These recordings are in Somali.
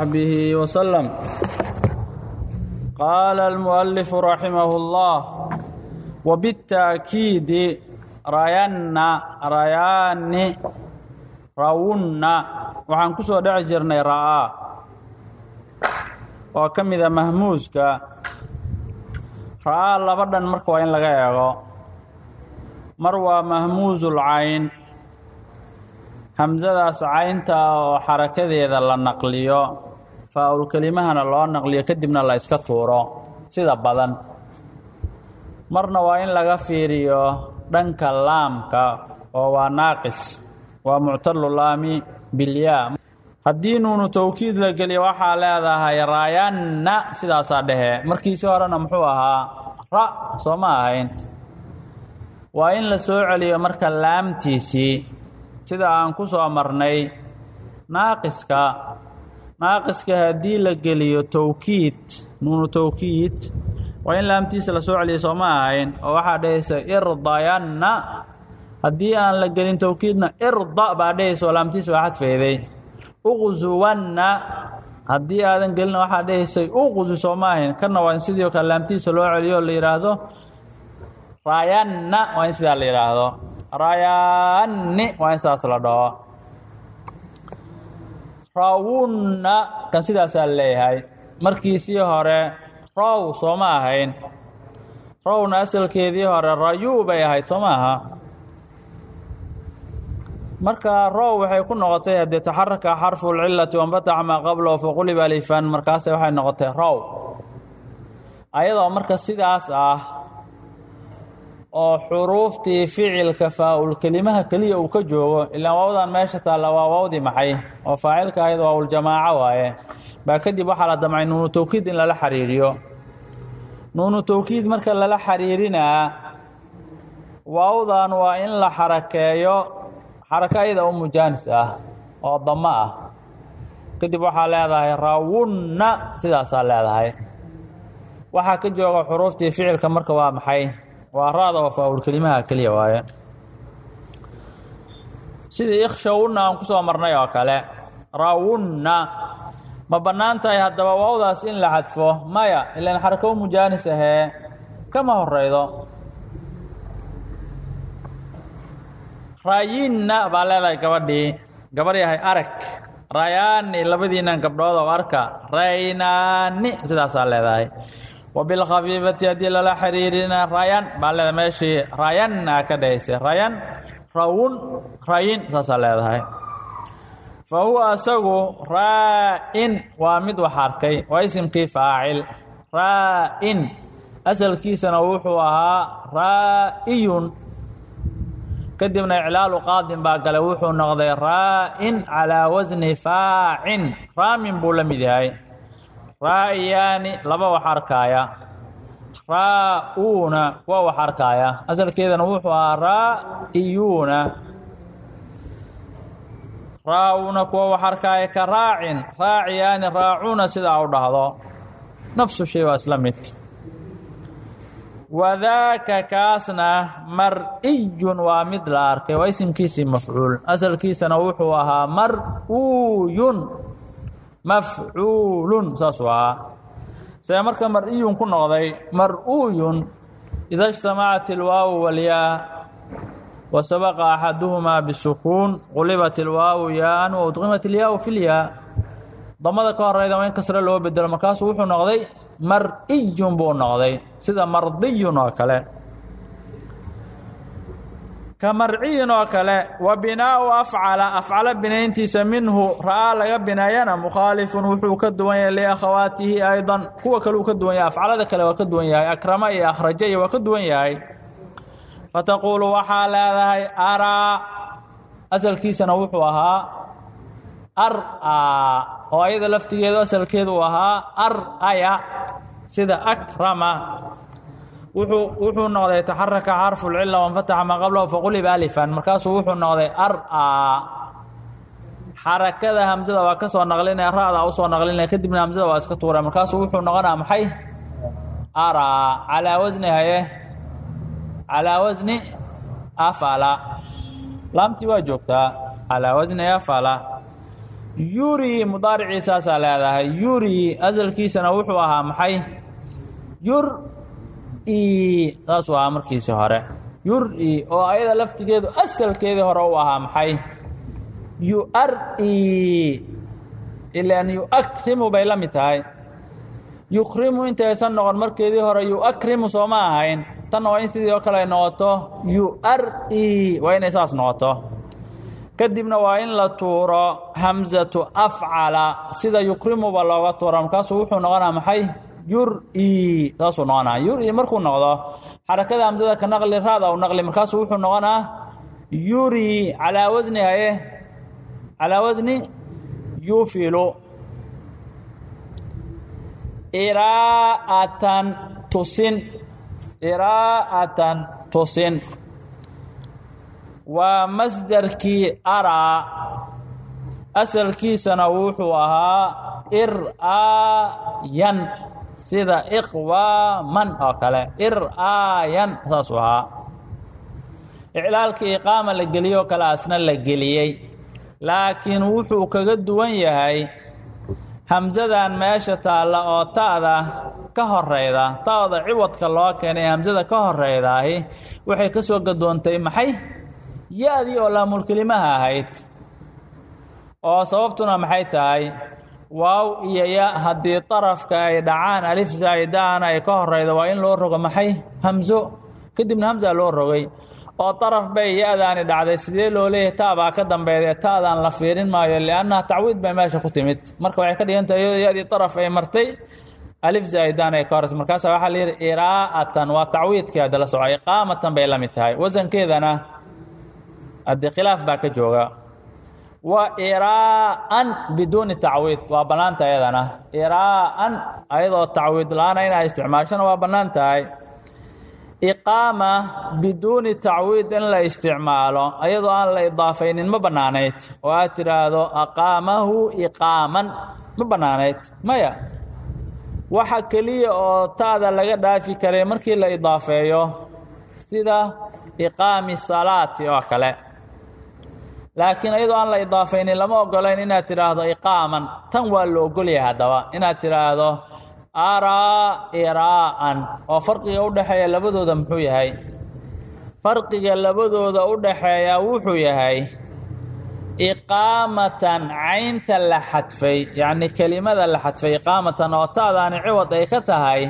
به وسلم. قال المؤلف رحمه الله: وبالتأكيد رينا ريان رونا waxaan ku soo dhici jirnay raa oo kamida mahmuuska raa labadan marka waa in laga eego mar waa mahmuuzul ayn hamzadaas aynta oo xarakadeeda la naqliyo faa'ul kalimahana loo naqliyo kadibna la iska tuuro sida badan marna waa in laga fiiriyo dhanka laamka oo waa naaqis waa mu'tallu laami bilyaa haddii nuunu tawkiid la geliyo waxaa leedahay raayanna sidaasaa dhehe markiisii horena muxuu ahaa ra soo ma ahayn waa in la soo celiyo marka laamtiisii sida aan ku soo marnay naaqiska haddii la geliyo tawkiid nuunu tawkiid waa in laamtiisa la soo celiyo soo ma ahayn oo waxaa dhehaysa irdayanna haddii aan la gelin tawkiidna irda baa dhehaysa oo laamtiisa waa xadfeeday uqzuwanna haddii aadan gelin waxaa dhehaysay uqzu soo ma ahayn kana waa in sidii kale laamtiisa loo celiyo oo la yidhaahdo raayanna waa in sidaa la yidhaahdo raayaanni waa in sidaas la dhaho rawunna kan sidaasaa leeyahay markiisii hore raw soo ma ahayn rawna asalkeedii hore rayuu bay ahayd soo ma aha marka raw waxay ku noqotay haddii taxaraka xarfu lcillati wanbataxa maa qablahu faquliba alifan markaase waxay noqotay raw ayadoo marka sidaas ah oo xuruuftii ficilka faa'ul kelimaha keliya uu ka joogo ilaa waawdan meesha taalla waa waawdii maxay oo faacilka ahayd waawul jamaaco waaye baa kadib waxaa la damcay nuunu tawkiid in lala xiriiriyo nuunu tawkiid marka lala xiriirinaa waawdan waa in la xarakeeyo xaraka ayada u mujaanis ah oo damo ah kadib waxaa leedahay rawunna sidaasaa leedahay waxaa ka jooga xuruuftii ficilka marka waa maxay waa raada oo faa'ul kelimaha keliya waaye sidii ikhshawunna aan ku soo marnay oo kale rawunna ma bannaan tahay haddaba waawdaas in la xadfo maya ilaan xaraka u mujaanis ahee kama horeydo raayinna baa leedahay gabar yahay arag raayaani labadiinan gabdhood oo arka raynaani sidaasaa leedahay wabilkhafiifati haddii lala xiriirina raayan baa leedahay meeshii raayanna ka dhahaysa raayan rawun raayin saasaa leedahay fa huwa asagu raa'in waa mid wax arkay waa isimkii faacil raa'in asalkiisana wuxuu ahaa raa'iyun kadibna iclaalu qaadin baa galay wuxuu noqday raa'in calaa wasni faacin raamin buu la mid yahay raa'iyaani laba wax arkaaya raa'uuna kuwa wax arkaaya asalkeedana wuxuu ahaa raa'iyuuna raa'uuna kuwa wax arkaaya ka raacin raaciyaani raacuuna sidaa u dhahdo nafsu shay waa isla mid wadaaka kaasna mar'iyun waa mid la arkay waa isimkiisii mafcuul asalkiisana wuxuu ahaa mar'uuyun mafcuulun saasuu ahaa see marka mar'iyun ku noqday mar'uuyun ida ijtamacat ilwaawu walyaa wa sabaqa axaduhumaa bisukuun qulibat ilwaawu yaaan wa udqimat ilyaau fi lyaa damada ka horeyda waa in kasre loo bedelo markaasuu wuxuu noqday mar'iyun buu noqday sida mardiyun oo kale ka marciyin oo kale wa binaa'u afcala binayntiisa minhu ra'aa laga binaayana mukhaalifun wuxuu ka duwan yahay liakhawaatihi aydan kuwa kale uu ka duwan yahay afcalada kale waa ka duwan yahay akrama iyo akhraja iyo waa ka duwan yahay fataquulu waxaa leedahay araa asalkiisana wuxuu ahaa ar'aa oo ayada laftigeedu asalkeedu uu ahaa ar'aya sida akrama wuxuu noqday taxaraka xarfu lcilla wanfataxa maa qablahu faquliba alifan markaasuu wuxuu noqday ar'aa xarakada hamsada waa ka soo naqlinaya ra'da u soo naqlinaya kadibna hamsada waa iska tuuray markaasuu wuxuu noqonaa maxay araa calaa wasni haye calaa wasni afala laamtii waa joogtaa calaa wasni afala yuri mudaariciisaasaa leedahay yuri asalkiisana wuxuu ahaa maxay yur-i saasuu ahaa markiisii hore yur-i oo ayada laftigeedu asalkeedii hore u ahaa maxay yu-ar-i ilaan yu-akrimu bay la mid tahay yukrimu intaysan noqon markeedii hore yu-akrimu sooma ahayn tanna waa in sidii oo kale ay noqoto yu-ar-i waa inay saas noqoto kadibna waa in la tuuro hamsatu afcala sida yukrimuba looga tuura markaasuu wuxuu noqonaa maxay yur-i saasuu noqonaa yur-i markuu noqdo xarakada hamsada ka naqli raada u naqli markaasuu wuxuu noqonaa yuri calaa wasni haye calaa wasni yufilu iraa'atan tusin waa masdarkii araa asalkiisana wuxuu ahaa ir-aayan sida iqwaaman oo kale ir-aayan saasuu ahaa iclaalkii iqaama la geliyoo kale asna la geliyey laakiin wuxuu kaga duwan yahay hamsadan meesha taalla oo ta'da ka horeyda ta'da ciwadka loo keenay hamsada ka horeydaahi waxay ka soo gadoontay maxay ya-dii oo laamulkelimaha ahayd oo sababtuna maxay tahay waaw iyo ya haddii darafka ay dhacaan alif zaa'idaana ay ka horeydo waa in loo rogo maxay hamso kadibna hamsa loo rogay oo daraf bay ya-daani dhacday sidee loo leeyahay taabaa ka dambeydee ta'daan la fiirin maayo liannaha tacwiid bay meesha ku timid marka waxay ka dhigan tahay iyadoo ya-dii daraf ay martay alif zaa'idaan ay ka horeysa markaasaa waxaa la yidhi iraa'atan waa tacwiidkii hadda la soco iqaamatan bay la mid tahay wasankeedana haddii khilaaf baa ka jooga wa iraa'an biduuni tacwiid waa bannaan tahay ayadana iraa'an ayadoo tacwiid la-aana inaa isticmaashana waa bannaan tahay iqaama biduuni tacwiid in la isticmaalo ayadoo aan la idaafaynin ma bannaanayd oo aad tidhaahdo aqaamahu iqaaman ma bannaanayd maya waxa keliya oo ta'da laga dhaafi karay markii la idaafeeyo sida iqaami salaati oo kale laakiin ayadoo aan la idaafaynin lama ogolayn inaad tidhaahdo iqaaman tan waa la ogolyahay haddaba inaad tidhaahdo araa iraa'an oo farqiga u dhexeeya labadooda muxuu yahay farqiga labadooda u dhaxeeya wuxuu yahay iqaamatan caynta la xadfay yacni kelimada la xadfay iqaamatan oo ta'daani ciwad ay ka tahay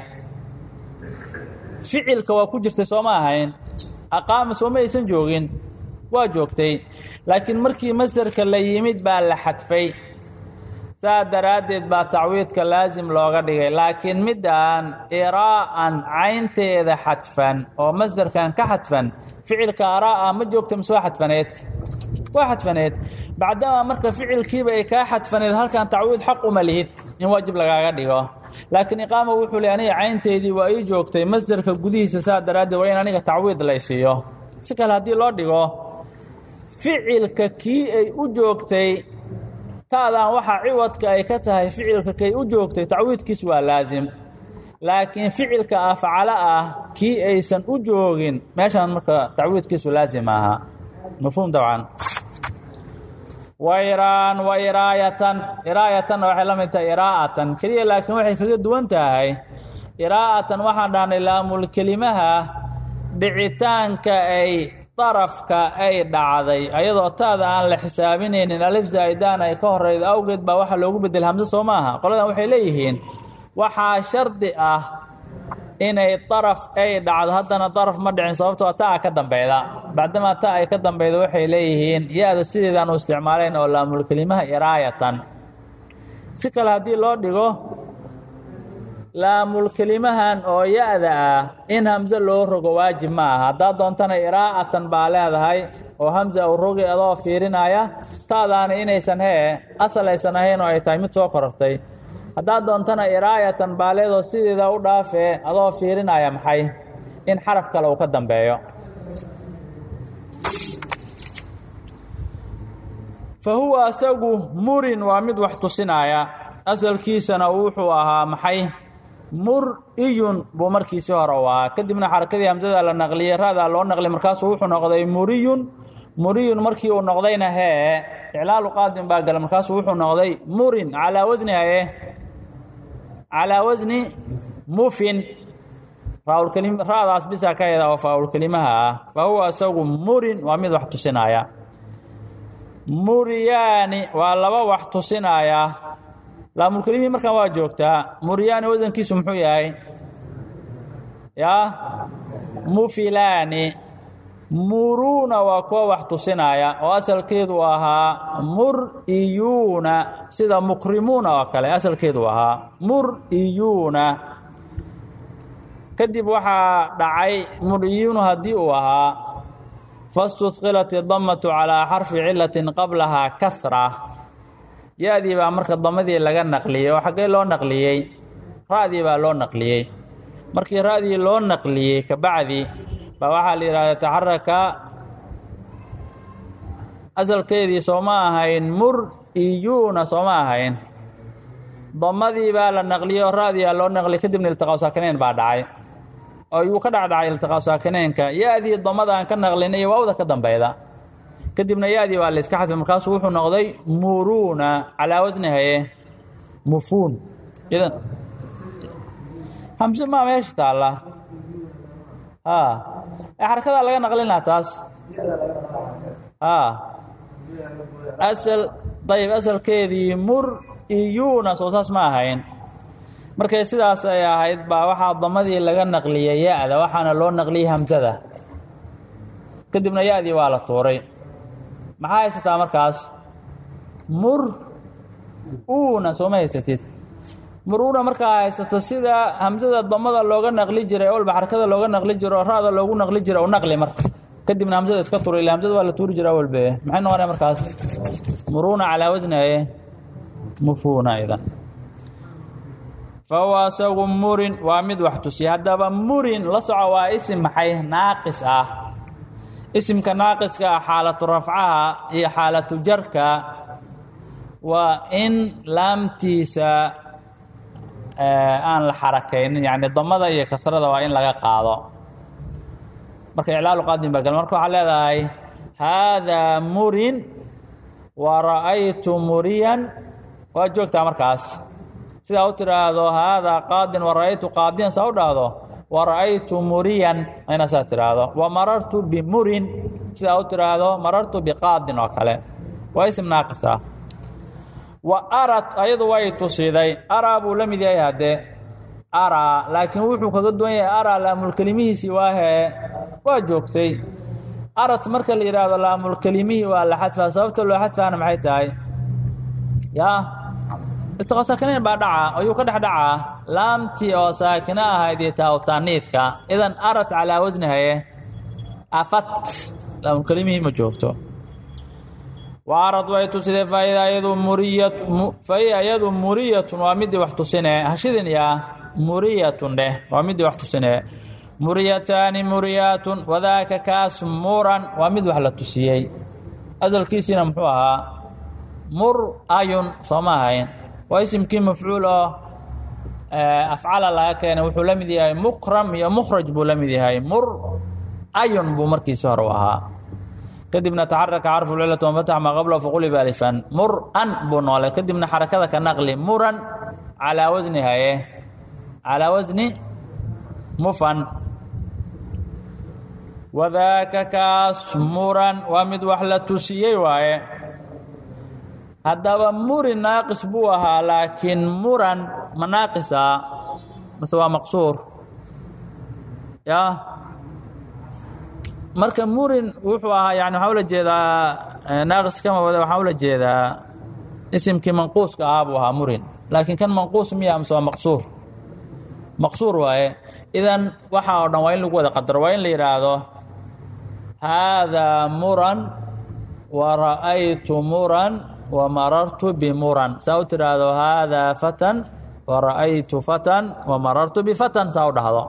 ficilka waa ku jirtay sooma ahayn aqaama sooma aysan joogin waa joogtay laakiin markii masdarka la yimid baa la xadfay saa daraaddeed baa tacwiidka laasim looga dhigay laakiin midaan iraa'an caynteeda xadfan oo masdarkan ka xadfan ficilka araa'a ma joogta mise waa xadfaneed waa xadfaneed bacdamaa marka ficilkiiba ay kaa xadfaneed halkan tacwiid xaq uma lihid in waajib lagaaga dhigo laakiin iqaama wuxuu le aniga caynteedii waa ii joogtay masdarka gudihiisa saa daraaddeed waa in aniga tacwiid laysiiyo si kale haddii loo dhigo ficilka kii ay u joogtay ta'dan waxaa ciwadka ay ka tahay ficilka kay u joogtay tacwiidkiis waa laasim laakiin ficilka afcalo ah kii aysan u joogin meeshaan marka tacwiidkiisu laasim aha mafhuum dabcan wayraan wa iraayatanna waxay la mid tahay iraa'atan keliya laakiin waxay kaga duwan tahay iraa'atan waxaan dhahnay laamul kelimaha dhicitaanka ay darafka ay dhacday ayadoo ta'da aan la xisaabinaynin alif zaa'idaan ay ka horeyda awgeed baa waxaa loogu bedel hamse soo maaha qoladan waxay leeyihiin waxaa shardi ah inay daraf ay dhacdo haddana daraf ma dhicin sababtoo ta'a ka dambeyda bacdamaa ta ay ka dambeyda waxay leeyihiin ya-da sideedaan u isticmaalayn oo laamul kelimaha iraayatan si kale haddii loo dhigo laamul kelimahan oo ya-da ah in hamse loo rogo waajib ma aha haddaad doontana iraa'atan baa leedahay oo hamsa u rogi adoo fiirinaya ta'daana inaysan asal aysan ahayn oo ay tahay mid soo korortay haddaad doontana iraayatan baa leedoo sideeda u dhaafee adoo fiirinaya maxay in xaraf kale uu ka dambeeyo fa huwa asagu murin waa mid wax tusinaya asalkiisana wuxuu ahaa maxay mur-iyun buu markiisii hore u ahaa kadibna xarakadii hamsada la naqliyey ra'daa loo naqliyay markaasuu wuxuu noqday muriyun muriyun markii uu noqdayna hee iclaalu qaadin baa gala markaasuu wuxuu noqday murin calaa wasni haye calaa wasni mufin ra'daas bisaa ka yada oo faaulkelimaha ah fa huwa isagu murin waa mid wax tusinaya muriyaani waa laba wax tusinaya laamulkelimihii markaan waa joogtaa muriyaani wasankiisu muxuu yahay yaa mufilaani muruuna waa kuwa wax tusinaya oo asalkeedu ahaa mur'iyuuna sida mukrimuuna oo kale asalkeedu ahaa mur'iyuuna kadib waxaa dhacay mur'iyuuna haddii uu ahaa fastudqilat idammatu calaa xarfi cilatin qablahaa kasra ya-dii baa marka damadii laga naqliyey oo xaggee loo naqliyey ra'dii baa loo naqliyey markii ra'dii loo naqliyey kabacdi baa waxaa la yidhahda taxaraka asalkeedii sooma ahayn mur'iyuuna sooma ahayn damadii baa la naqliyey oo ra'dii aa loo naqliyey kadibna iltiqaa saakinayn baa dhacay oo yuu ka dhacdhacay iltiqaa saakinaynka ya-dii damada aan ka naqlin iyo waawda ka dambeyda kadibna ya-dii waa la iska xadfay markaasuu wuxuu noqday muruuna calaa wasni haye mufuun idan hamse maa meesha taalla xarakadaa laga naqlinaa taas ayb asalkeedii mur'iyuuna soo saas ma ahayn markay sidaas ay ahayd baa waxaa damadii laga naqliyey ya-da waxaana loo naqliyey hamsada kadibna ya-dii waa la tuuray maxaa haysataa markaas mur-uuna sooma haysatid mur-uuna markaa haysato sida hamsada damada looga naqli jiray olba xarakada looga naqli jiro oo ra'da loogu naqli jiray u naqli marka kadibna hamsada iska turay ila hamsada waa la tuuri jiraa walbe maxay noqonaya markaas muruuna calaa wasnaye mufuuna idan fahuwa asagu murin waa mid wax tusiya haddaba murin la soco waa isim maxay naaqis ah isimka naaqiska ah xaalatu rafcaha iyo xaalatu jarka waa in laamtiisa aan la xarakaynin yacni damada iyo kasrada waa in laga qaado marka iclaalu qaadin baa gal marka waxaa leedahay haadaa murin wa ra'aytu muriyan waa joogtaa markaas sidaa u tidhaahdo haadaa qaadin wa ra'aytu qaadiyan saa u dhahdo wa ra'aytu muriyan ayna saa tidhaahdo wa marartu bimurin sidaa u tidhaahdo marartu biqaadin oo kale waa isim naaqis ah wa arat ayadu way tusiday araa buu la mid yahay haddee araa laakiin wuxuu kaga duwan yahay araa laamulkelimihiisii waahee waa joogtay arat marka la yidhaahdo laamulkelimihii waa la xadfaa sababta loo xadfaana maxay tahay yaa iltiqaa saakinayn baa dhaca ayuu ka dhex dhacaa laamtii oo saakino ahayd iyo taawtaaniidka idan arat calaa wasnihaye afat laamulkelimihii ma joogto waarad way tusidee fahiya iyadu muriyatun waa midii wax tusinee hashidin yaa muriyatun dheh waa midii wax tusinee muriyataani muriyaatun wadaaka kaas muran waa mid wax la tusiyey asalkiisiina muxuu ahaa mur-ayun sooma ahayn waa isimkii mafcuul oo afcala laga keenay wuxuu la mid yahay mukram iyo mukhraj buu la mid yahay mur-ayun buu markiisi hore u ahaa kadibna taxaraka carfu lcilati wafatax maa qablahu faquliba alifan mur-an buu noolay kadibna xarakada ka naqli muran calaa wasni haye calaa wasni mufan wadaaka kaas muran waa mid wax la tusiyey waaye haddaba murin naaqis buu ahaa laakiin muran ma naaqisa mase waa maqsuur ya marka murin wuxuu ahaa yani waxaa ula jeedaa naaqis kama wada waxaa ula jeedaa isimkii manquuska ahaa buu ahaa murin laakiin kan manquus miya mase waa maqsuur maqsuur waaye idan waxa oo dhan waa in lagu wada qadaro waa in la yidhaahdo haadaa muran wa ra'aytu muran wa marartu bimuran saa u tidhaahdo haadaa fatan wa ra'aytu fatan wa marartu bifatan saa u dhahdo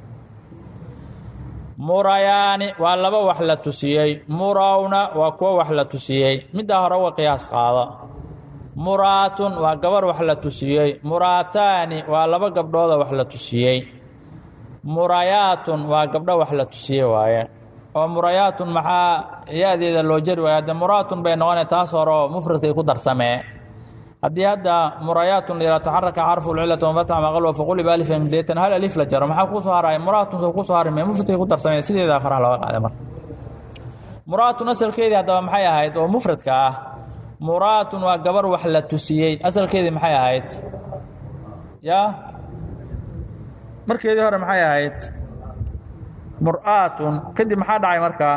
murayaani waa laba wax la tusiyey murawna waa kuwo wax la tusiyey middaa hore uga qiyaas qaado muraatun waa gabar wax la tusiyey muraataani waa laba gabdhooda wax la tusiyey murayaatun waa gabdho wax la tusiyey waaye ومريات محا يادي لو جري هذا مرات بين وانا تاسر مفرد يكون درسمه هدي هذا مريات لا تحرك حرف العله وفتح ما قال فقول بالف مديتن هل الف لجر ما كو سهراي مرات كو سهراي مفرد يكون درسمه سيده فرح لو قاده مر مرات اصلkeedii hadaba maxay ahayd oo mufradka ah muraatun waa gabar wax la tusiyay asalkeedii maxay ahayd ya markeedii hore maxay ahayd muraatun kadib maxaa dhacay marka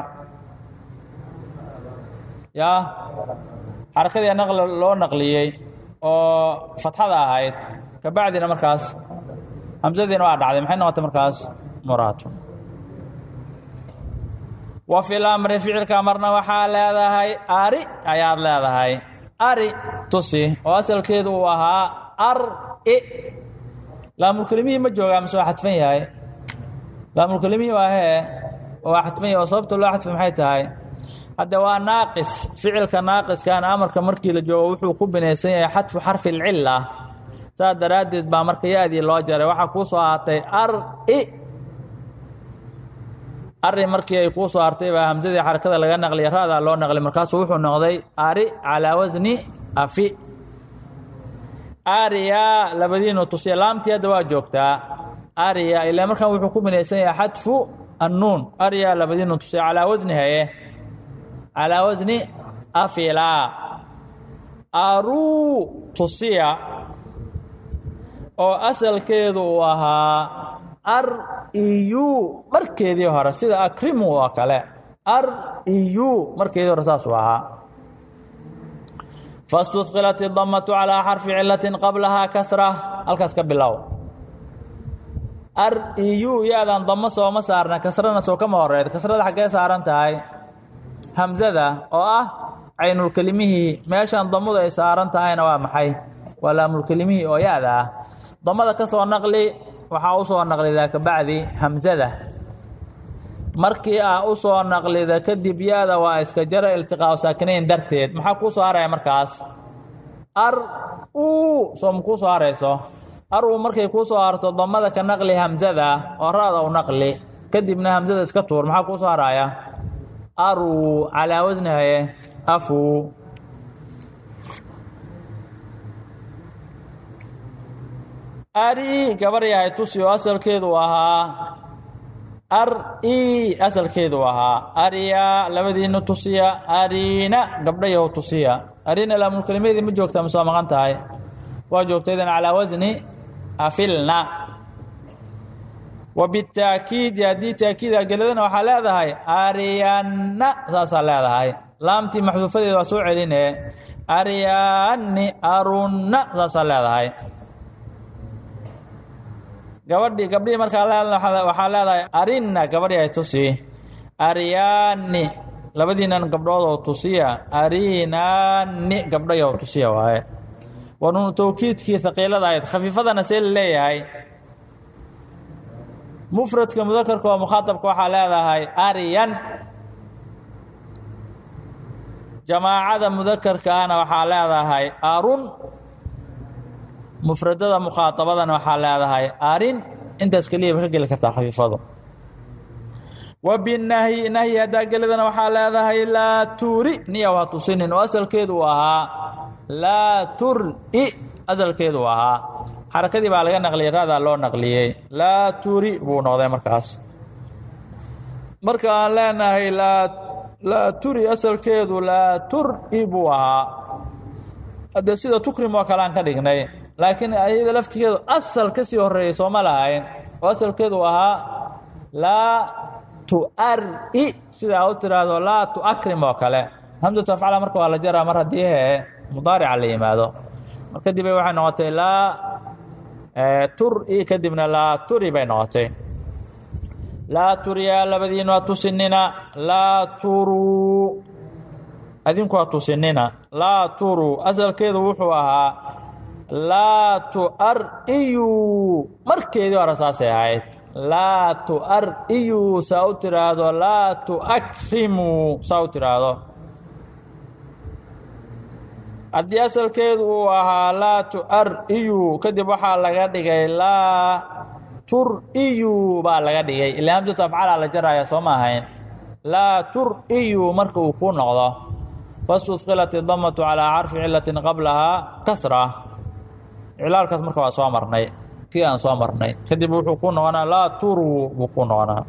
ya xarakadii naql loo naqliyay oo fathada ahayd ka bacdina markaas hamzadiina waa dhacday maxay noqotay markaas muraatun وفي الأمر فعل كامرنا وحالة هاي أري أياد لا هاي أري تصي وأصل كده وها إ لا مكلمي مجوعة مش واحد فين هاي لا مكلمي واحد فين وصبت الواحد في محيط هاي هذا هو ناقص فعل كناقص كان أمر كمركي لجوا وحكم بنيسية حذف حرف العلة صار ردد بمركي هذه اللوجرة وحكوا صاتي إ أري مركي ay ku soo artay ba hamzadii xarakada laga naqliyo raada loo naqliyo markaas wuxuu noqday ari ala wazni afi ariya labadiinu tusiya laamtii hada waa joogtaa ariya ila markan wuxuu ku binaysan yahay xadfu an-nun ariya labadiinu tusiya ala wazni haye ala wazni afila aru tusiya oo asalkeedu ahaa iyu markeedii hore sida akrimu oo kale iyu markeedii hore saas waa fastuthqilat ad-dammatu ala harfi illatin qablaha kasra halkaas ka bilow iyu yaadan damma soo ma saarna kasrana soo kama horeed kasrada xagee saaran tahay hamzada oo ah aynul kalimihi meeshan dammadu ay saaran tahayna waa maxay walaamul kalimihi oo yaada dammada ka soo naqli waxa uu soo naqlidaa ka bacdi hamzada markii uu soo naqlida kadib yaada waa iska jara iltiqaa saakinayn darteed maxaa ku soo haray markaas soo ku soo harayso markay ku soo harto damada ka naqli hamzada oo raada uu naqli kadibna hamzada iska tuur maxaa ku soo haraya ala waznaha afu أري كبريا توسي أصل كيدو أها أصل كيدو أها أريا لبدين توسيا أرينا قبريا توسيا أرينا لام الكلمة دي مجوكتا مسوا مغانتا هاي وجوكتا إذن على وزن أفلنا وبالتأكيد يا دي تأكيد قلدنا وحالات هاي أريانا ساسا هذا هاي لامتي محذوفة دي وسوع لنا أرياني أرونا ساسا هذا هاي gabadhii marka waxa leedahay arinna gabadhii ay tusi ariyaani labadiinan gabdhood oo tusiya arinani gabdhayo tusiya waaye ونون توكيدكي ثقيلة آيات خفيفة نسيل ليهاي مفرد كمذكر ومخاطب كوحالة هاي أريان جماعة مذكر كان وحالة هاي أرون مفردة مخاطبة وحالة هاي أرين انت اسكليه بخير لك خفيفة وبالنهي نهي هذا قلدنا وحالة هاي لا توري نيا وهتصين وأسل كيدوها لا ترئي أسل كيدوها حركة دي بالغة نقلية هذا لو نقلية لا توري بو نوضي مركز مركز لا نهي لا توري أسل كيدو لا ترئي بوها هذا سيدة تكرم وكالان كدقني لكن أيضا لفت كيدو أسل كسي الرئيس وما لهاين وأسل كيدوها لا تؤرئ سيدا أوتر لا تؤكرم وكاله همزة تفعل مركو على جرى مرة ديه مضارع عليه ماذا كدب وحي نغطي لا ترئي كدبنا لا تري بين نغطي لا تري لبدين واتسننا لا ترو أذنكو واتسننا لا ترو أزل كيدو وحوها لا تؤرئيو مركي دي ورساسي عايت لا تؤرئيو ساوترادو لا تؤكرمو ساوترادو haddii asalkeedu uu ahaa laa tu'riyu kadib waxaa laga dhigay laa turiyu baa laga dhigay ilaa hamzatu afcaal la jaraya soo ma ahayn laa tur'iyu marka uu ku noqdo fastusqilat idamatu calaa carfi cilatin qablahaa kasra iclaalkaas marka waa soo marnay kii aan soo marnay kadib wuxuu ku noqonaa laa turuu buu ku noqonaa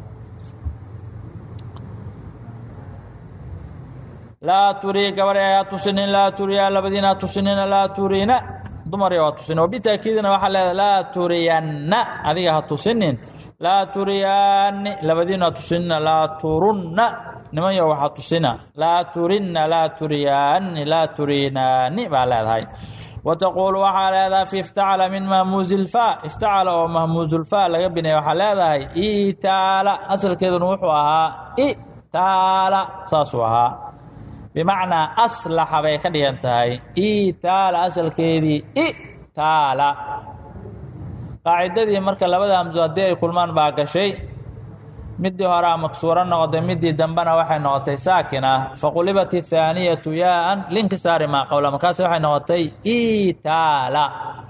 laa turii gabadhi ayaa tusinin laa turiyaa labadiina tusinina laa turiina dumar waa tusinin wabitaakiidina waxaa leedahay laa turiyanna adiga ha tusinin laa turiyaani labadiina tusinina laa turunna niman yo waxaa tusina laa turinna laa turiyaani laa turiinaani baa leedahay وتقول waxaa leedahay في افتعل من مهموز الفاء افتعل oo مهموز الفاء laga binay waxaa leedahay إيتالا asalkeeduna wuxuu ahaa إيتالا saasuu ahaa بمعنى أصلح bay ka dhigan tahay إيتالا asalkeedii إيتالا qaacidadii marka labada hamso haddii ay kulmaan baa gashay midii horaa maksuuro noqotay midii dambena waxay noqotay saakina faqulibat الثaaniyatu yaaan linkisaari maa qowla markaas waxay noqotay إيتالا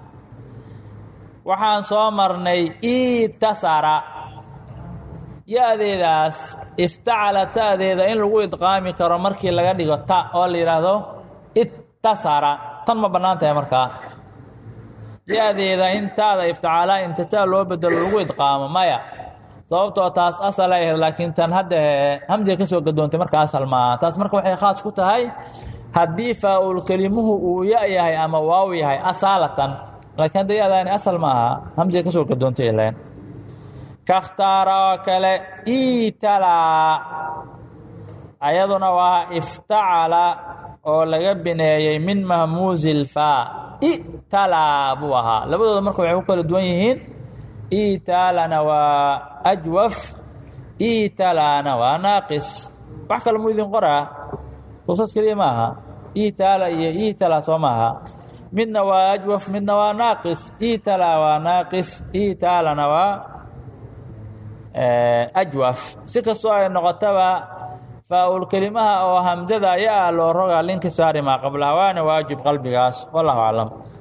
waxaan soo marnay إيtasara ya-deedaas iftacala ta'deeda in lagu idqaami karo markii laga dhigo ta oo la yidhaahdo ittasara tan ma bannaan tahay markaa ya-deeda in taada iftacala inta ta loo bedelo lagu idqaamo maya sababtoo taas asal ay ahayd laakiin tan hadda hamsiga ka soo gadoontay marka asal maaha taas marka waxay khaas ku tahay haddii faa-ul kelimuhu uu ya yahay ama waaw yahay asaalatan laakiin hadda ya-daani asal maaha hamsiga ka soo gadoontay ileen kakhtaara oo kale iitalaa ayaduna waa iftacala oo laga bineeyey min mahmuuzi ilfaa italaa buu ahaa labadooda marka waxay ku kala duwan yihiin iitaalana waa ajwaf iitalaana waa naaqis wax kale muu idin qoraa tuusas keliya maaha iitaala iyo iitala soo maaha midna waa ajwaf midna waa naaqis iitala waa naaqis iitaalana waa ajwaf si kastoo ay noqotaba faa-ul kelimaha oo hamsada ayaa loo rogaa linkisaari maa qablaha waana waajib qalbigaas wallahu aclam